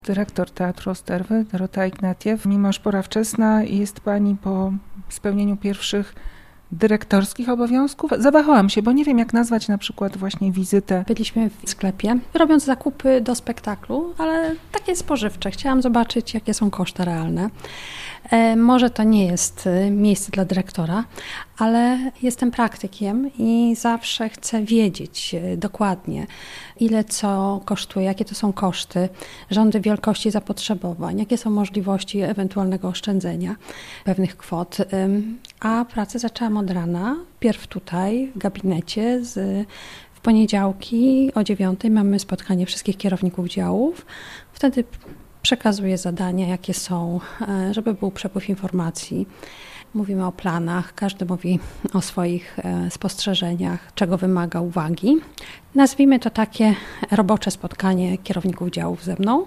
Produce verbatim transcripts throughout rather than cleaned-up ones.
Dyrektor Teatru Osterwy, Dorota Ignatiew. Mimo już pora wczesna, jest Pani po spełnieniu pierwszych dyrektorskich obowiązków. Zawahałam się, bo nie wiem, jak nazwać na przykład właśnie wizytę. Byliśmy w sklepie, robiąc zakupy do spektaklu, ale takie spożywcze. Chciałam zobaczyć, jakie są koszty realne. E, może to nie jest miejsce dla dyrektora, ale jestem praktykiem i zawsze chcę wiedzieć dokładnie, ile co kosztuje, jakie to są koszty, rządy wielkości zapotrzebowań, jakie są możliwości ewentualnego oszczędzenia pewnych kwot. A pracę zaczęłam od rana, pierw tutaj w gabinecie. Z, w poniedziałki o dziewiątej mamy spotkanie wszystkich kierowników działów. Wtedy przekazuję zadania, jakie są, żeby był przepływ informacji. Mówimy o planach, każdy mówi o swoich spostrzeżeniach, czego wymaga uwagi. Nazwijmy to takie robocze spotkanie kierowników działów ze mną,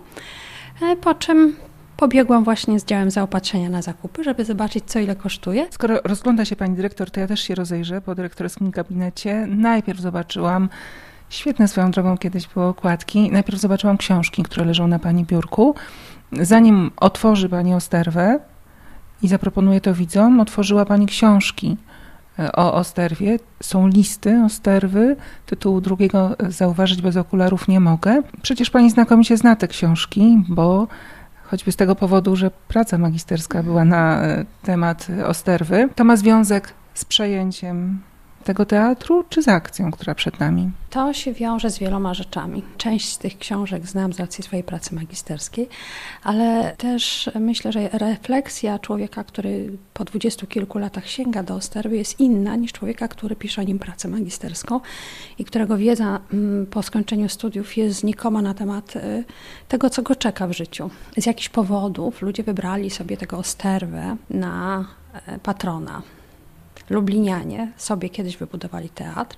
po czym pobiegłam właśnie z działem zaopatrzenia na zakupy, żeby zobaczyć, co ile kosztuje. Skoro rozgląda się Pani dyrektor, to ja też się rozejrzę po dyrektorskim gabinecie. Najpierw zobaczyłam, świetne swoją drogą kiedyś były okładki, najpierw zobaczyłam książki, które leżą na Pani biurku. Zanim otworzy Pani Osterwę i zaproponuje to widzom, otworzyła Pani książki o Osterwie. Są listy Osterwy, tytułu drugiego zauważyć bez okularów nie mogę. Przecież Pani znakomicie zna te książki, bo choćby z tego powodu, że praca magisterska była na temat Osterwy. To ma związek z przejęciem tego teatru, czy z akcją, która przed nami? To się wiąże z wieloma rzeczami. Część z tych książek znam z racji swojej pracy magisterskiej, ale też myślę, że refleksja człowieka, który po dwudziestu kilku latach sięga do Osterwy, jest inna niż człowieka, który pisze o nim pracę magisterską i którego wiedza po skończeniu studiów jest znikoma na temat tego, co go czeka w życiu. Z jakichś powodów ludzie wybrali sobie tego Osterwę na patrona. Lublinianie sobie kiedyś wybudowali teatr,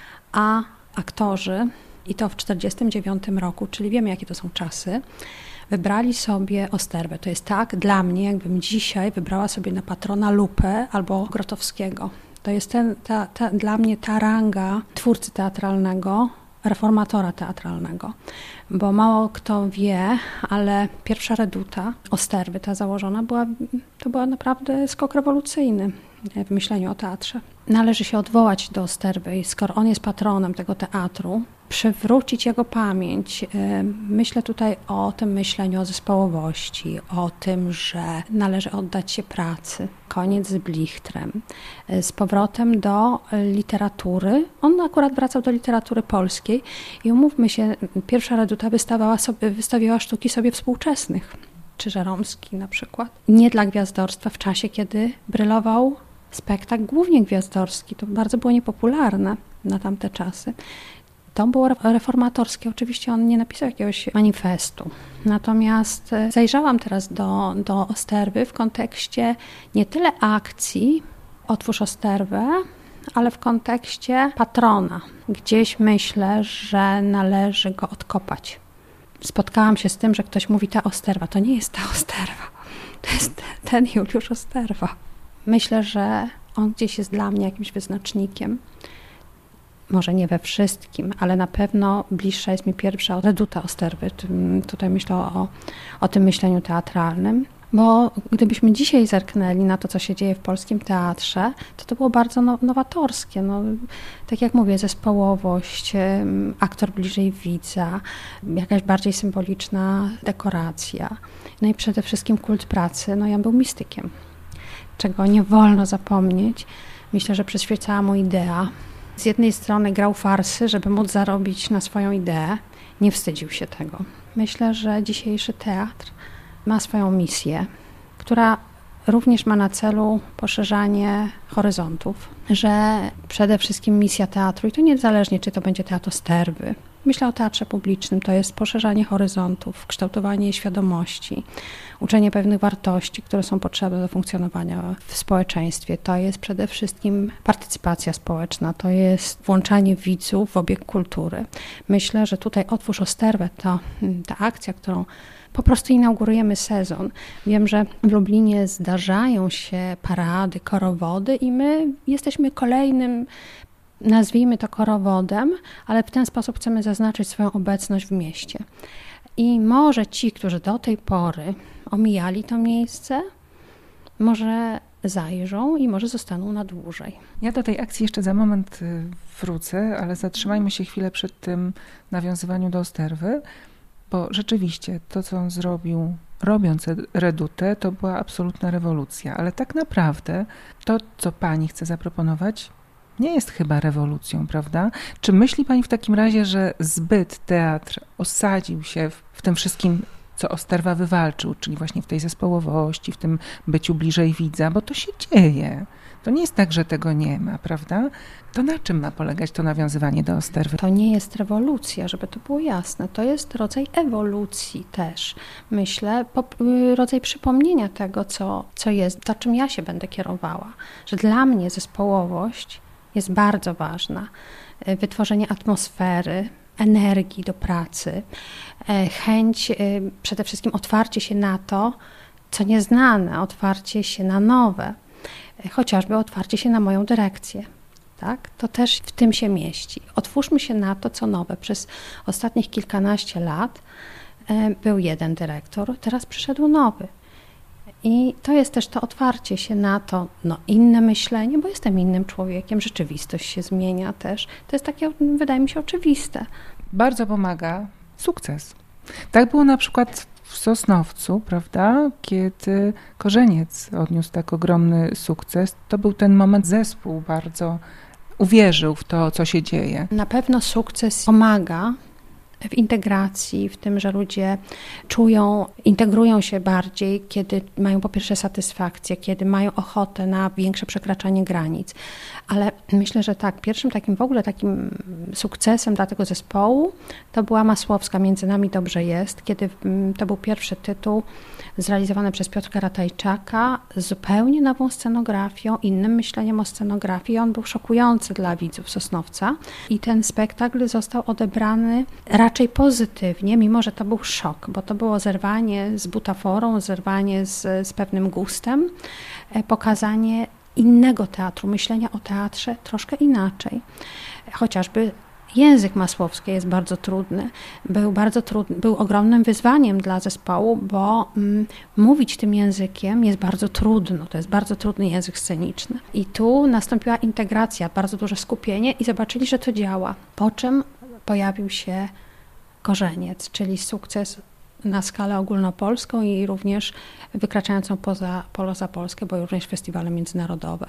a aktorzy, i to w czterdziestym dziewiątym roku, czyli wiemy, jakie to są czasy, wybrali sobie Osterwę. To jest tak dla mnie, jakbym dzisiaj wybrała sobie na patrona Lupę albo Grotowskiego. To jest ten, ta, ta, dla mnie ta ranga twórcy teatralnego, reformatora teatralnego, bo mało kto wie, ale pierwsza reduta Osterwy, ta założona, była, to była naprawdę skok rewolucyjny w myśleniu o teatrze. Należy się odwołać do Osterwy i skoro on jest patronem tego teatru, przywrócić jego pamięć. Myślę tutaj o tym myśleniu o zespołowości, o tym, że należy oddać się pracy. Koniec z blichtrem. Z powrotem do literatury. On akurat wracał do literatury polskiej i umówmy się, pierwsza reduta wystawiała, sobie, wystawiała sztuki sobie współczesnych. Czy Żeromski na przykład. Nie dla gwiazdorstwa w czasie, kiedy brylował spektakl głównie gwiazdorski. To bardzo było niepopularne na tamte czasy. To było reformatorskie. Oczywiście on nie napisał jakiegoś manifestu. Natomiast zajrzałam teraz do, do Osterwy w kontekście nie tyle akcji Otwórz Osterwę, ale w kontekście patrona. Gdzieś myślę, że należy go odkopać. Spotkałam się z tym, że ktoś mówi ta Osterwa. To nie jest ta Osterwa. To jest ten Juliusz Osterwa. Myślę, że on gdzieś jest dla mnie jakimś wyznacznikiem. Może nie we wszystkim, ale na pewno bliższa jest mi pierwsza reduta Osterwy. Tutaj myślę o, o tym myśleniu teatralnym. Bo gdybyśmy dzisiaj zerknęli na to, co się dzieje w polskim teatrze, to to było bardzo no, nowatorskie. No, tak jak mówię, zespołowość, aktor bliżej widza, jakaś bardziej symboliczna dekoracja. No i przede wszystkim kult pracy. No ja był mistykiem, czego nie wolno zapomnieć. Myślę, że przyświecała mu idea. Z jednej strony grał farsy, żeby móc zarobić na swoją ideę. Nie wstydził się tego. Myślę, że dzisiejszy teatr ma swoją misję, która również ma na celu poszerzanie horyzontów, że przede wszystkim misja teatru, i to niezależnie, czy to będzie teatr Osterwy. Myślę o teatrze publicznym, to jest poszerzanie horyzontów, kształtowanie świadomości, uczenie pewnych wartości, które są potrzebne do funkcjonowania w społeczeństwie. To jest przede wszystkim partycypacja społeczna, to jest włączanie widzów w obieg kultury. Myślę, że tutaj Otwórz Osterwę to ta akcja, którą po prostu inaugurujemy sezon. Wiem, że w Lublinie zdarzają się parady, korowody i my jesteśmy kolejnym, nazwijmy to korowodem, ale w ten sposób chcemy zaznaczyć swoją obecność w mieście. I może ci, którzy do tej pory omijali to miejsce, może zajrzą i może zostaną na dłużej. Ja do tej akcji jeszcze za moment wrócę, ale zatrzymajmy się chwilę przed tym nawiązywaniu do Osterwy, bo rzeczywiście to, co on zrobił, robiąc redutę, to była absolutna rewolucja, ale tak naprawdę to, co pani chce zaproponować, nie jest chyba rewolucją, prawda? Czy myśli pani w takim razie, że zbyt teatr osadził się w, w tym wszystkim, co Osterwa wywalczył, czyli właśnie w tej zespołowości, w tym byciu bliżej widza, bo to się dzieje. To nie jest tak, że tego nie ma, prawda? To na czym ma polegać to nawiązywanie do Osterwy? To nie jest rewolucja, żeby to było jasne. To jest rodzaj ewolucji też. Myślę, rodzaj przypomnienia tego, co, co jest, za czym ja się będę kierowała. Że dla mnie zespołowość jest bardzo ważna. Wytworzenie atmosfery, energii do pracy, chęć, przede wszystkim otwarcie się na to, co nieznane, otwarcie się na nowe, chociażby otwarcie się na moją dyrekcję. Tak? To też w tym się mieści. Otwórzmy się na to, co nowe. Przez ostatnich kilkanaście lat był jeden dyrektor, teraz przyszedł nowy. I to jest też to otwarcie się na to, no inne myślenie, bo jestem innym człowiekiem, rzeczywistość się zmienia też. To jest takie, wydaje mi się, oczywiste. Bardzo pomaga sukces. Tak było na przykład w Sosnowcu, prawda? Kiedy Korzeniec odniósł tak ogromny sukces, to był ten moment, zespół bardzo uwierzył w to, co się dzieje. Na pewno sukces pomaga w integracji, w tym, że ludzie czują, integrują się bardziej, kiedy mają po pierwsze satysfakcję, kiedy mają ochotę na większe przekraczanie granic. Ale myślę, że tak, pierwszym takim w ogóle takim sukcesem dla tego zespołu to była Masłowska, Między nami dobrze jest, kiedy to był pierwszy tytuł zrealizowany przez Piotrka Ratajczaka z zupełnie nową scenografią, innym myśleniem o scenografii. On był szokujący dla widzów Sosnowca i ten spektakl został odebrany raczej pozytywnie, mimo że to był szok, bo to było zerwanie z butaforą, zerwanie z, z pewnym gustem, pokazanie innego teatru, myślenia o teatrze troszkę inaczej. Chociażby język Masłowski jest bardzo trudny. Był bardzo trudny, był ogromnym wyzwaniem dla zespołu, bo mm, mówić tym językiem jest bardzo trudno. To jest bardzo trudny język sceniczny. I tu nastąpiła integracja, bardzo duże skupienie i zobaczyli, że to działa. Po czym pojawił się Korzeniec, czyli sukces na skalę ogólnopolską i również wykraczającą poza, poza Polskę, bo również festiwale międzynarodowe.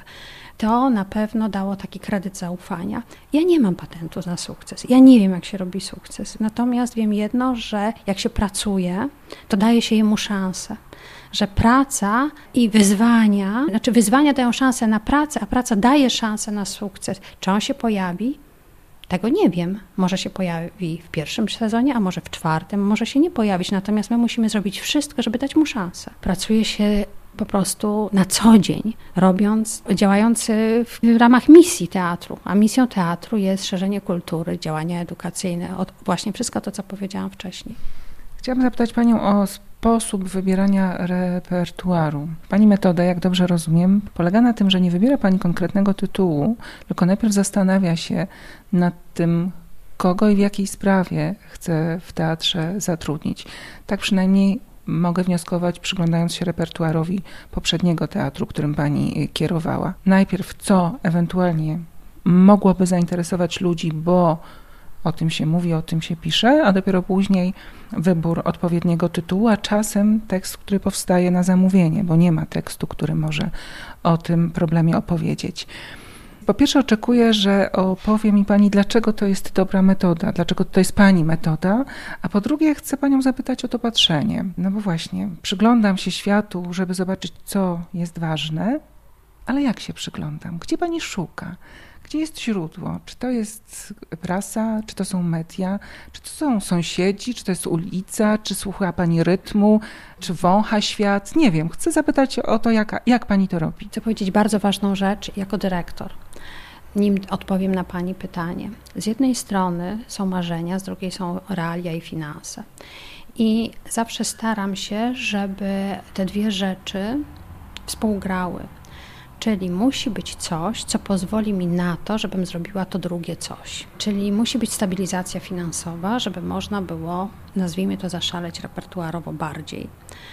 To na pewno dało taki kredyt zaufania. Ja nie mam patentu na sukces. Ja nie wiem, jak się robi sukces. Natomiast wiem jedno, że jak się pracuje, to daje się jemu szansę. Że praca i wyzwania, znaczy wyzwania dają szansę na pracę, a praca daje szansę na sukces. Czy on się pojawi? Tego nie wiem. Może się pojawi w pierwszym sezonie, a może w czwartym, może się nie pojawić. Natomiast my musimy zrobić wszystko, żeby dać mu szansę. Pracuje się po prostu na co dzień, robiąc, działając w ramach misji teatru. A misją teatru jest szerzenie kultury, działania edukacyjne, właśnie wszystko to, co powiedziałam wcześniej. Chciałabym zapytać panią o sposób wybierania repertuaru. Pani metoda, jak dobrze rozumiem, polega na tym, że nie wybiera pani konkretnego tytułu, tylko najpierw zastanawia się nad tym, kogo i w jakiej sprawie chce w teatrze zatrudnić. Tak przynajmniej mogę wnioskować, przyglądając się repertuarowi poprzedniego teatru, którym pani kierowała. Najpierw co ewentualnie mogłoby zainteresować ludzi, bo o tym się mówi, o tym się pisze, a dopiero później wybór odpowiedniego tytułu, a czasem tekst, który powstaje na zamówienie, bo nie ma tekstu, który może o tym problemie opowiedzieć. Po pierwsze oczekuję, że opowie mi pani, dlaczego to jest dobra metoda, dlaczego to jest pani metoda, a po drugie chcę panią zapytać o to patrzenie. No bo właśnie, przyglądam się światu, żeby zobaczyć, co jest ważne, ale jak się przyglądam? Gdzie pani szuka? Gdzie jest źródło? Czy to jest prasa, czy to są media, czy to są sąsiedzi, czy to jest ulica, czy słucha pani rytmu, czy wącha świat? Nie wiem, chcę zapytać o to, jak, jak pani to robi. Chcę powiedzieć bardzo ważną rzecz jako dyrektor, nim odpowiem na pani pytanie. Z jednej strony są marzenia, z drugiej są realia i finanse. I zawsze staram się, żeby te dwie rzeczy współgrały. Czyli musi być coś, co pozwoli mi na to, żebym zrobiła to drugie coś. Czyli musi być stabilizacja finansowa, żeby można było, nazwijmy to, zaszaleć repertuarowo bardziej.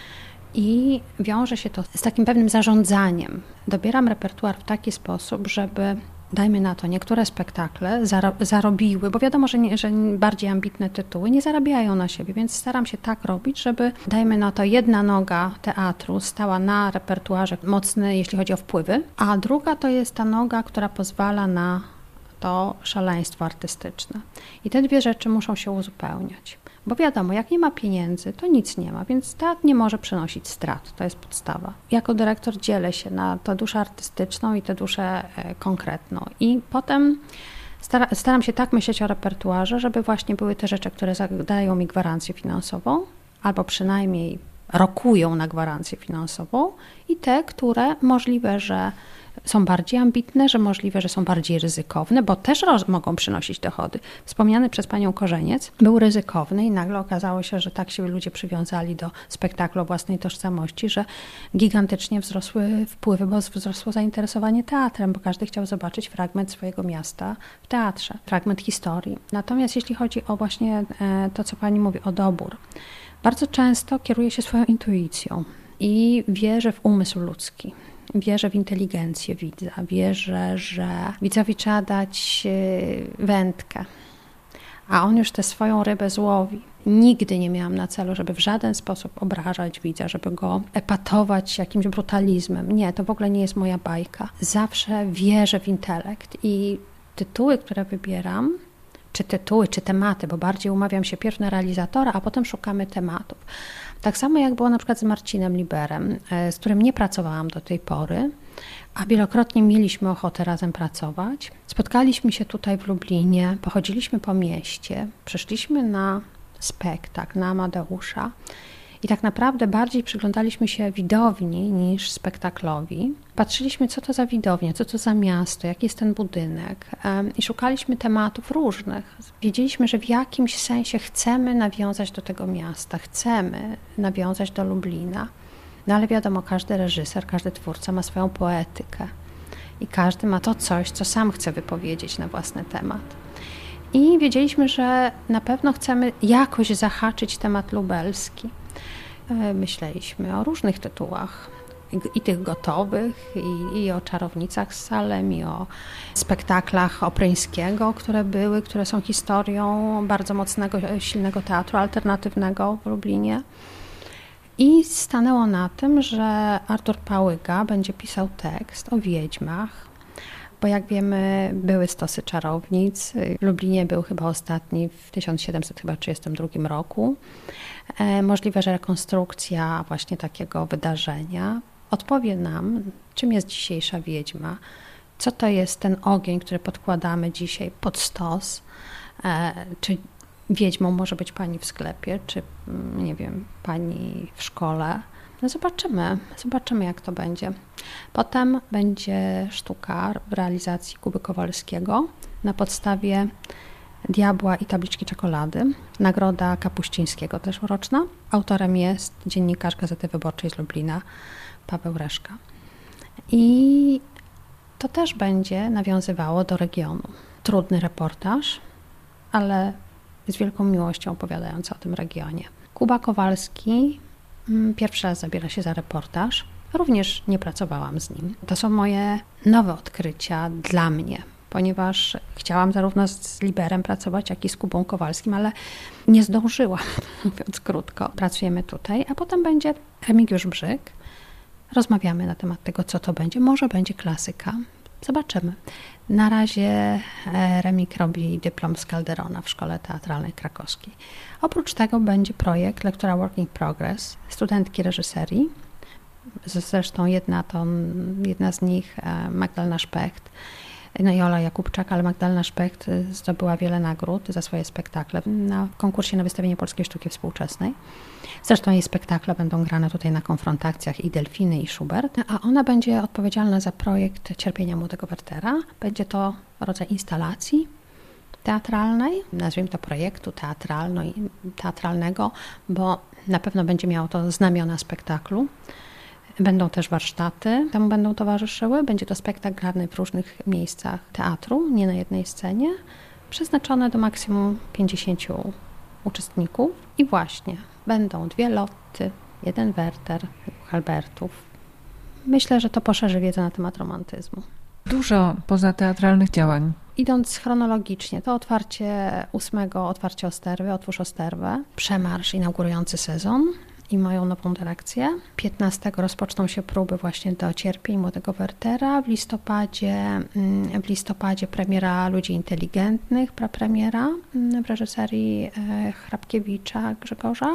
I wiąże się to z takim pewnym zarządzaniem. Dobieram repertuar w taki sposób, żeby, dajmy na to, niektóre spektakle zarobiły, bo wiadomo, że, nie, że bardziej ambitne tytuły nie zarabiają na siebie, więc staram się tak robić, żeby, dajmy na to, jedna noga teatru stała na repertuarze mocny, jeśli chodzi o wpływy, a druga to jest ta noga, która pozwala na to szaleństwo artystyczne. I te dwie rzeczy muszą się uzupełniać. Bo wiadomo, jak nie ma pieniędzy, to nic nie ma, więc teatr nie może przynosić strat, to jest podstawa. Jako dyrektor dzielę się na tę duszę artystyczną i tę duszę konkretną. I potem stara, staram się tak myśleć o repertuarze, żeby właśnie były te rzeczy, które dają mi gwarancję finansową, albo przynajmniej rokują na gwarancję finansową, i te, które możliwe, że są bardziej ambitne, że możliwe, że są bardziej ryzykowne, bo też roz- mogą przynosić dochody. Wspomniany przez panią Korzeniec był ryzykowny i nagle okazało się, że tak się ludzie przywiązali do spektaklu o własnej tożsamości, że gigantycznie wzrosły wpływy, bo wzrosło zainteresowanie teatrem, bo każdy chciał zobaczyć fragment swojego miasta w teatrze, fragment historii. Natomiast jeśli chodzi o właśnie to, co pani mówi, o dobór, bardzo często kieruję się swoją intuicją i wierzę w umysł ludzki. Wierzę w inteligencję widza, wierzę, że widzowi trzeba dać wędkę, a on już tę swoją rybę złowi. Nigdy nie miałam na celu, żeby w żaden sposób obrażać widza, żeby go epatować jakimś brutalizmem. Nie, to w ogóle nie jest moja bajka. Zawsze wierzę w intelekt i tytuły, które wybieram, czy tytuły, czy tematy, bo bardziej umawiam się pierw na realizatora, a potem szukamy tematów. Tak samo jak było na przykład z Marcinem Liberem, z którym nie pracowałam do tej pory, a wielokrotnie mieliśmy ochotę razem pracować. Spotkaliśmy się tutaj w Lublinie, pochodziliśmy po mieście, przyszliśmy na spektakl, na Amadeusza i tak naprawdę bardziej przyglądaliśmy się widowni niż spektaklowi. Patrzyliśmy, co to za widownia, co to za miasto, jaki jest ten budynek i szukaliśmy tematów różnych. Wiedzieliśmy, że w jakimś sensie chcemy nawiązać do tego miasta, chcemy nawiązać do Lublina. No ale wiadomo, każdy reżyser, każdy twórca ma swoją poetykę i każdy ma to coś, co sam chce wypowiedzieć na własny temat. I wiedzieliśmy, że na pewno chcemy jakoś zahaczyć temat lubelski. Myśleliśmy o różnych tytułach, i tych gotowych, i, i o Czarownicach z Salem, i o spektaklach Opryńskiego, które były, które są historią bardzo mocnego, silnego teatru alternatywnego w Lublinie. I stanęło na tym, że Artur Pałyga będzie pisał tekst o wiedźmach, bo jak wiemy, były stosy czarownic. W Lublinie był chyba ostatni w tysiąc siedemset trzydziestym drugim roku. Możliwe, że rekonstrukcja właśnie takiego wydarzenia odpowie nam, czym jest dzisiejsza wiedźma, co to jest ten ogień, który podkładamy dzisiaj pod stos, czy wiedźmą może być pani w sklepie, czy nie wiem, pani w szkole. No zobaczymy, zobaczymy jak to będzie. Potem będzie sztuka w realizacji Kuby Kowalskiego na podstawie Diabła i tabliczki czekolady. Nagroda Kapuścińskiego też uroczna. Autorem jest dziennikarz Gazety Wyborczej z Lublina, Paweł Reszka. I to też będzie nawiązywało do regionu. Trudny reportaż, ale z wielką miłością opowiadający o tym regionie. Kuba Kowalski pierwszy raz zabiera się za reportaż. Również nie pracowałam z nim. To są moje nowe odkrycia dla mnie, ponieważ chciałam zarówno z Liberem pracować, jak i z Kubą Kowalskim, ale nie zdążyłam, mówiąc krótko. Pracujemy tutaj, a potem będzie Remigiusz Brzyk. Rozmawiamy na temat tego, co to będzie. Może będzie klasyka. Zobaczymy. Na razie Remik robi dyplom z Calderona w Szkole Teatralnej Krakowskiej. Oprócz tego będzie projekt Lektura Work in Progress, studentki reżyserii. Zresztą jedna, to, jedna z nich, Magdalena Szpecht, no i Ola Jakubczak, ale Magdalena Szpecht zdobyła wiele nagród za swoje spektakle na konkursie na wystawienie polskiej sztuki współczesnej. Zresztą jej spektakle będą grane tutaj na konfrontacjach i Delfiny, i Schubert, a ona będzie odpowiedzialna za projekt Cierpienia młodego Wertera. Będzie to rodzaj instalacji teatralnej, nazwijmy to projektu teatralno, teatralnego, bo na pewno będzie miało to znamiona spektaklu. Będą też warsztaty, temu będą towarzyszyły. Będzie to spektakl grany w różnych miejscach teatru, nie na jednej scenie, przeznaczone do maksimum pięćdziesięciu uczestników. I właśnie będą dwie Lotty, jeden Werter, dwóch Albertów. Myślę, że to poszerzy wiedzę na temat romantyzmu. Dużo pozateatralnych działań. Idąc chronologicznie, to otwarcie ósmego, otwarcie Osterwy, Otwórz Osterwę, przemarsz inaugurujący sezon i moją nową dyrekcję. piętnastego rozpoczną się próby właśnie do Cierpień Młodego Wertera. W listopadzie, w listopadzie premiera Ludzi Inteligentnych, prapremiera w reżyserii Hrabkiewicza Grzegorza.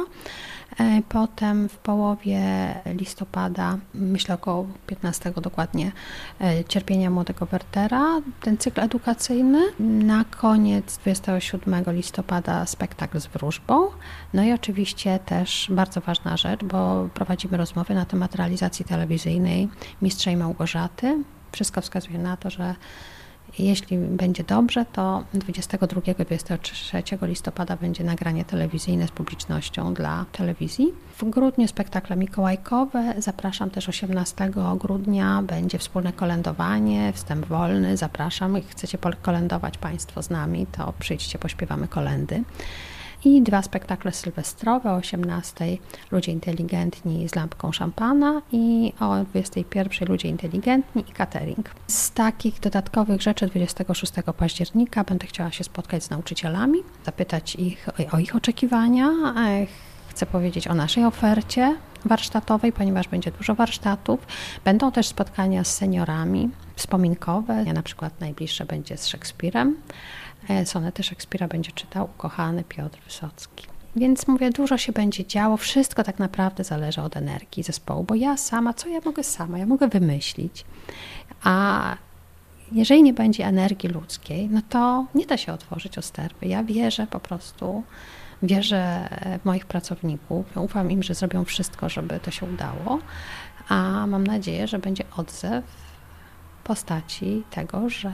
Potem w połowie listopada, myślę około piętnastego dokładnie, Cierpienia Młodego Wertera, ten cykl edukacyjny. Na koniec dwudziestego siódmego listopada spektakl z wróżbą. No i oczywiście też bardzo ważna rzecz, bo prowadzimy rozmowy na temat realizacji telewizyjnej Mistrza i Małgorzaty. Wszystko wskazuje na to, że jeśli będzie dobrze, to dwudziestego drugiego do dwudziestego trzeciego listopada będzie nagranie telewizyjne z publicznością dla telewizji. W grudniu spektakle mikołajkowe. Zapraszam też osiemnastego grudnia. Będzie wspólne kolędowanie, wstęp wolny. Zapraszam. Jak chcecie kolędować Państwo z nami, to przyjdźcie, pośpiewamy kolędy. I dwa spektakle sylwestrowe o osiemnastej Ludzie Inteligentni z lampką szampana i o dwudziestej pierwszej Ludzie Inteligentni i catering. Z takich dodatkowych rzeczy dwudziestego szóstego października będę chciała się spotkać z nauczycielami, zapytać ich o, o ich oczekiwania. Chcę powiedzieć o naszej ofercie warsztatowej, ponieważ będzie dużo warsztatów. Będą też spotkania z seniorami wspominkowe. Ja na przykład najbliższe będzie z Szekspirem. Sonety Szekspira będzie czytał ukochany Piotr Wysocki. Więc mówię, dużo się będzie działo, wszystko tak naprawdę zależy od energii zespołu, bo ja sama, co ja mogę sama? Ja mogę wymyślić, a jeżeli nie będzie energii ludzkiej, no to nie da się otworzyć Osterwy. Ja wierzę po prostu, wierzę w moich pracowników, ufam im, że zrobią wszystko, żeby to się udało, a mam nadzieję, że będzie odzew w postaci tego, że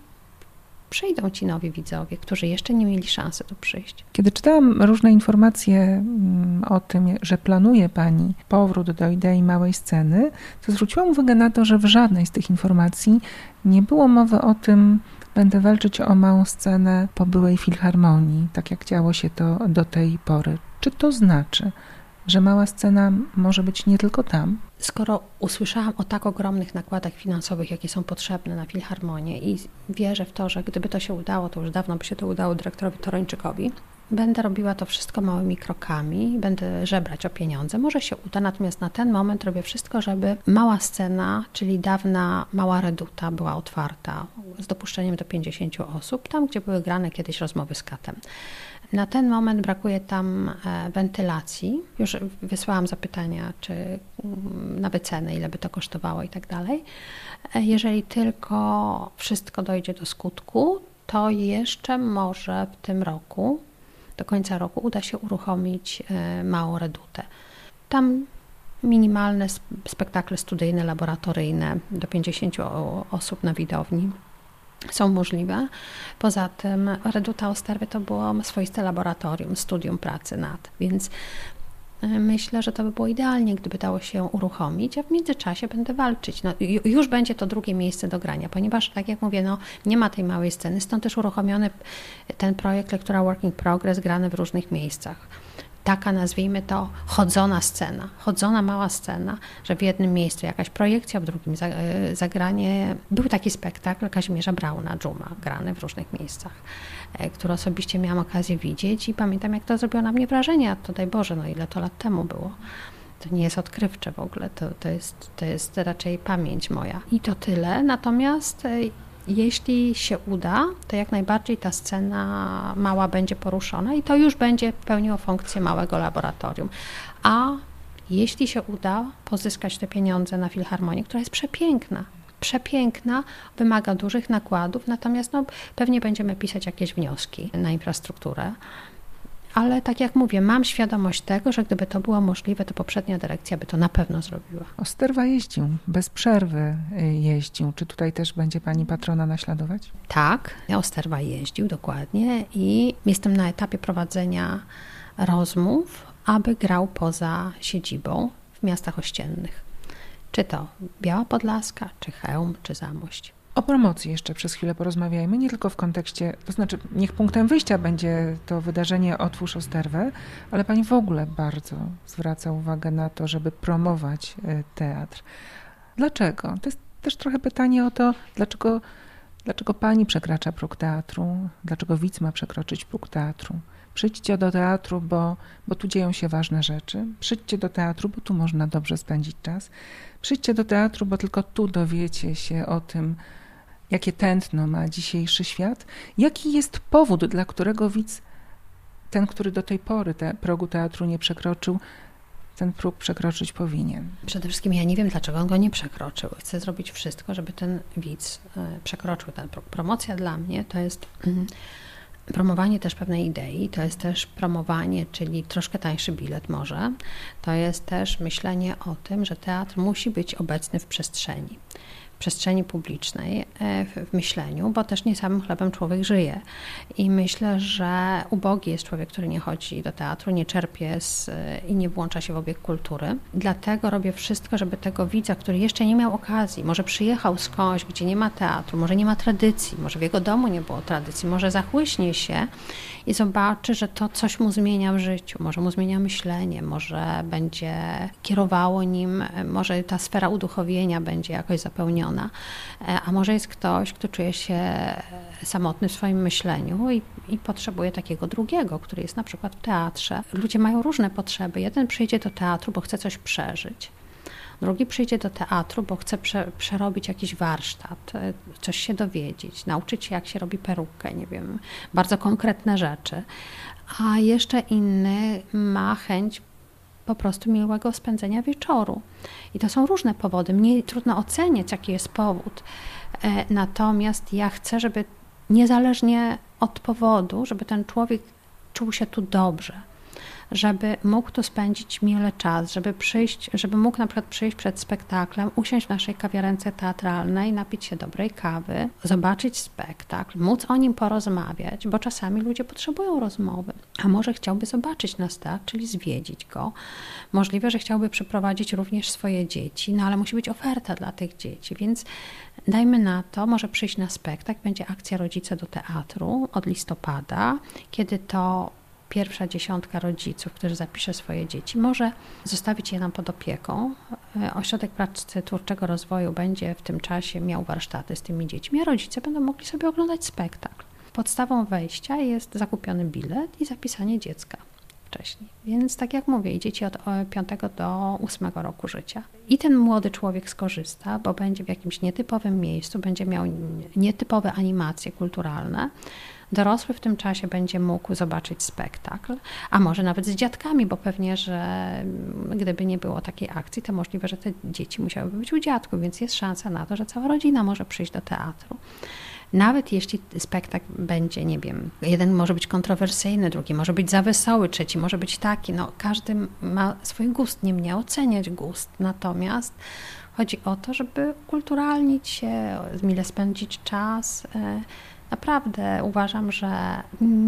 przyjdą ci nowi widzowie, którzy jeszcze nie mieli szansy tu przyjść. Kiedy czytałam różne informacje o tym, że planuje Pani powrót do idei małej sceny, to zwróciłam uwagę na to, że w żadnej z tych informacji nie było mowy o tym, będę walczyć o małą scenę po byłej filharmonii, tak jak działo się to do tej pory. Czy to znaczy, że mała scena może być nie tylko tam? Skoro usłyszałam o tak ogromnych nakładach finansowych, jakie są potrzebne na filharmonię i wierzę w to, że gdyby to się udało, to już dawno by się to udało dyrektorowi Torończykowi, będę robiła to wszystko małymi krokami, będę żebrać o pieniądze. Może się uda, natomiast na ten moment robię wszystko, żeby mała scena, czyli dawna mała reduta była otwarta z dopuszczeniem do pięćdziesięciu osób, tam gdzie były grane kiedyś rozmowy z katem. Na ten moment brakuje tam wentylacji. Już wysłałam zapytania, czy na wycenę, ile by to kosztowało i tak dalej. Jeżeli tylko wszystko dojdzie do skutku, to jeszcze może w tym roku, do końca roku uda się uruchomić małą redutę. Tam minimalne spektakle studyjne, laboratoryjne do pięćdziesięciu osób na widowni są możliwe. Poza tym Reduta Osterwy to było swoiste laboratorium, studium pracy nad, więc myślę, że to by było idealnie, gdyby dało się uruchomić, a w międzyczasie będę walczyć. No, już będzie to drugie miejsce do grania, ponieważ, tak jak mówię, no, nie ma tej małej sceny, stąd też uruchomiony ten projekt Lektura Working Progress, grany w różnych miejscach. Taka, nazwijmy to, chodzona scena, chodzona mała scena, że w jednym miejscu jakaś projekcja, w drugim zagranie. Był taki spektakl Kazimierza Brauna, Dżuma, grany w różnych miejscach, który osobiście miałam okazję widzieć i pamiętam, jak to zrobiło na mnie wrażenie, a to daj Boże, no ile to lat temu było. To nie jest odkrywcze w ogóle, to, to, jest, to jest raczej pamięć moja. I to tyle, natomiast jeśli się uda, to jak najbardziej ta scena mała będzie poruszona i to już będzie pełniło funkcję małego laboratorium. A jeśli się uda pozyskać te pieniądze na filharmonię, która jest przepiękna, przepiękna, wymaga dużych nakładów, natomiast no, pewnie będziemy pisać jakieś wnioski na infrastrukturę. Ale tak jak mówię, mam świadomość tego, że gdyby to było możliwe, to poprzednia dyrekcja by to na pewno zrobiła. Osterwa jeździł, bez przerwy jeździł. Czy tutaj też będzie Pani patrona naśladować? Tak, Osterwa jeździł dokładnie i jestem na etapie prowadzenia rozmów, aby grał poza siedzibą w miastach ościennych. Czy to Biała Podlaska, czy Chełm, czy Zamość. O promocji jeszcze przez chwilę porozmawiajmy, nie tylko w kontekście, to znaczy niech punktem wyjścia będzie to wydarzenie Otwórz Osterwę, ale pani w ogóle bardzo zwraca uwagę na to, żeby promować teatr. Dlaczego? To jest też trochę pytanie o to, dlaczego, dlaczego pani przekracza próg teatru, dlaczego widz ma przekroczyć próg teatru. Przyjdźcie do teatru, bo, bo tu dzieją się ważne rzeczy. Przyjdźcie do teatru, bo tu można dobrze spędzić czas. Przyjdźcie do teatru, bo tylko tu dowiecie się o tym, jakie tętno ma dzisiejszy świat. Jaki jest powód, dla którego widz, ten, który do tej pory te, progu teatru nie przekroczył, ten próg przekroczyć powinien? Przede wszystkim ja nie wiem, dlaczego on go nie przekroczył. Chcę zrobić wszystko, żeby ten widz przekroczył ten próg. Promocja dla mnie to jest promowanie też pewnej idei, to jest też promowanie, czyli troszkę tańszy bilet może. To jest też myślenie o tym, że teatr musi być obecny w przestrzeni. W przestrzeni publicznej, w myśleniu, bo też nie samym chlebem człowiek żyje. I myślę, że ubogi jest człowiek, który nie chodzi do teatru, nie czerpie z, i nie włącza się w obieg kultury. Dlatego robię wszystko, żeby tego widza, który jeszcze nie miał okazji, może przyjechał skądś, gdzie nie ma teatru, może nie ma tradycji, może w jego domu nie było tradycji, może zachłyśnie się i zobaczy, że to coś mu zmienia w życiu, może mu zmienia myślenie, może będzie kierowało nim, może ta sfera uduchowienia będzie jakoś zapełniona. A może jest ktoś, kto czuje się samotny w swoim myśleniu i, i potrzebuje takiego drugiego, który jest na przykład w teatrze. Ludzie mają różne potrzeby. Jeden przyjdzie do teatru, bo chce coś przeżyć. Drugi przyjdzie do teatru, bo chce prze, przerobić jakiś warsztat, coś się dowiedzieć, nauczyć się, jak się robi perukę, nie wiem, bardzo konkretne rzeczy. A jeszcze inny ma chęć po prostu miłego spędzenia wieczoru. I to są różne powody. Mnie trudno oceniać, jaki jest powód. Natomiast ja chcę, żeby niezależnie od powodu, żeby ten człowiek czuł się tu dobrze, żeby mógł tu spędzić mile czas, żeby przyjść, żeby mógł na przykład przyjść przed spektaklem, usiąść w naszej kawiarence teatralnej, napić się dobrej kawy, zobaczyć spektakl, móc o nim porozmawiać, bo czasami ludzie potrzebują rozmowy, a może chciałby zobaczyć nas teatr, czyli zwiedzić go. Możliwe, że chciałby przyprowadzić również swoje dzieci, no ale musi być oferta dla tych dzieci, więc dajmy na to, może przyjść na spektakl, będzie akcja Rodzice do teatru od listopada, kiedy to pierwsza dziesiątka rodziców, którzy zapisze swoje dzieci, może zostawić je nam pod opieką. Ośrodek Pracy Twórczego Rozwoju będzie w tym czasie miał warsztaty z tymi dziećmi, a rodzice będą mogli sobie oglądać spektakl. Podstawą wejścia jest zakupiony bilet i zapisanie dziecka wcześniej. Więc tak jak mówię, dzieci od piątego do ósmego roku życia. I ten młody człowiek skorzysta, bo będzie w jakimś nietypowym miejscu, będzie miał nietypowe animacje kulturalne. Dorosły w tym czasie będzie mógł zobaczyć spektakl, a może nawet z dziadkami, bo pewnie, że gdyby nie było takiej akcji, to możliwe, że te dzieci musiałyby być u dziadków, więc jest szansa na to, że cała rodzina może przyjść do teatru. Nawet jeśli spektakl będzie, nie wiem, jeden może być kontrowersyjny, drugi może być za wesoły, trzeci może być taki, no każdy ma swój gust, nie mnie oceniać gust, natomiast chodzi o to, żeby kulturalnić się, mile spędzić czas. Naprawdę uważam, że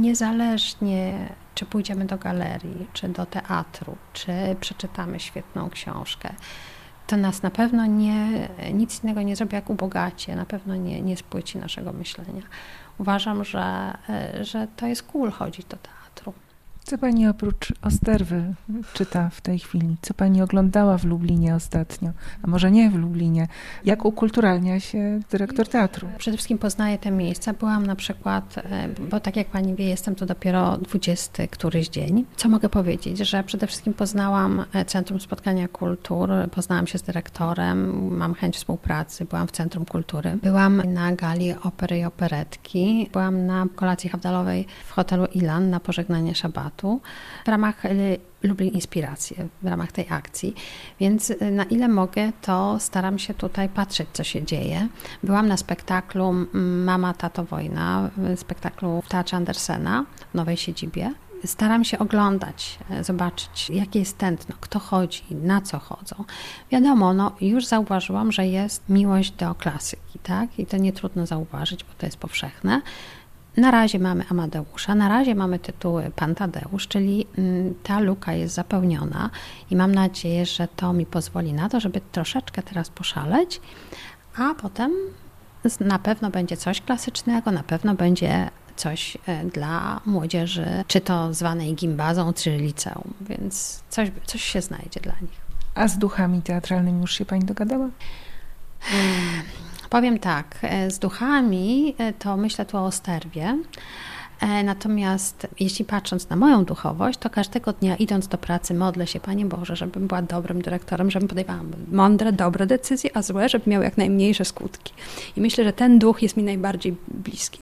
niezależnie czy pójdziemy do galerii, czy do teatru, czy przeczytamy świetną książkę, to nas na pewno nie, nic innego nie zrobi jak ubogacie, na pewno nie, nie spłyci naszego myślenia. Uważam, że, że to jest cool chodzić do teatru. Co pani oprócz Osterwy czyta w tej chwili? Co pani oglądała w Lublinie ostatnio? A może nie w Lublinie? Jak ukulturalnia się dyrektor teatru? Przede wszystkim poznaję te miejsca. Byłam na przykład, bo tak jak pani wie, jestem tu dopiero dwudziesty któryś dzień. Co mogę powiedzieć? Że przede wszystkim poznałam Centrum Spotkania Kultur, poznałam się z dyrektorem, mam chęć współpracy, byłam w Centrum Kultury. Byłam na gali opery i operetki, byłam na kolacji hafdalowej w hotelu Ilan na pożegnanie szabatu. W ramach Lublin Inspiracje, w ramach tej akcji, więc na ile mogę, to staram się tutaj patrzeć, co się dzieje. Byłam na spektaklu Mama, Tato, Wojna, spektaklu w Teatrze Andersena w nowej siedzibie. Staram się oglądać, zobaczyć, jakie jest tętno, kto chodzi, na co chodzą. Wiadomo, no już zauważyłam, że jest miłość do klasyki, tak? I to nie trudno zauważyć, bo to jest powszechne. Na razie mamy Amadeusza, na razie mamy tytuły Pan Tadeusz, czyli ta luka jest zapełniona i mam nadzieję, że to mi pozwoli na to, żeby troszeczkę teraz poszaleć, a potem na pewno będzie coś klasycznego, na pewno będzie coś dla młodzieży, czy to zwanej gimbazą, czy liceum, więc coś, coś się znajdzie dla nich. A z duchami teatralnymi już się Pani dogadała? Hmm. Powiem tak, z duchami to myślę tu o sterwie, natomiast jeśli patrząc na moją duchowość, to każdego dnia idąc do pracy modlę się, Panie Boże, żebym była dobrym dyrektorem, żebym podejmowała mądre, dobre decyzje, a złe, żeby miały jak najmniejsze skutki. I myślę, że ten duch jest mi najbardziej bliski.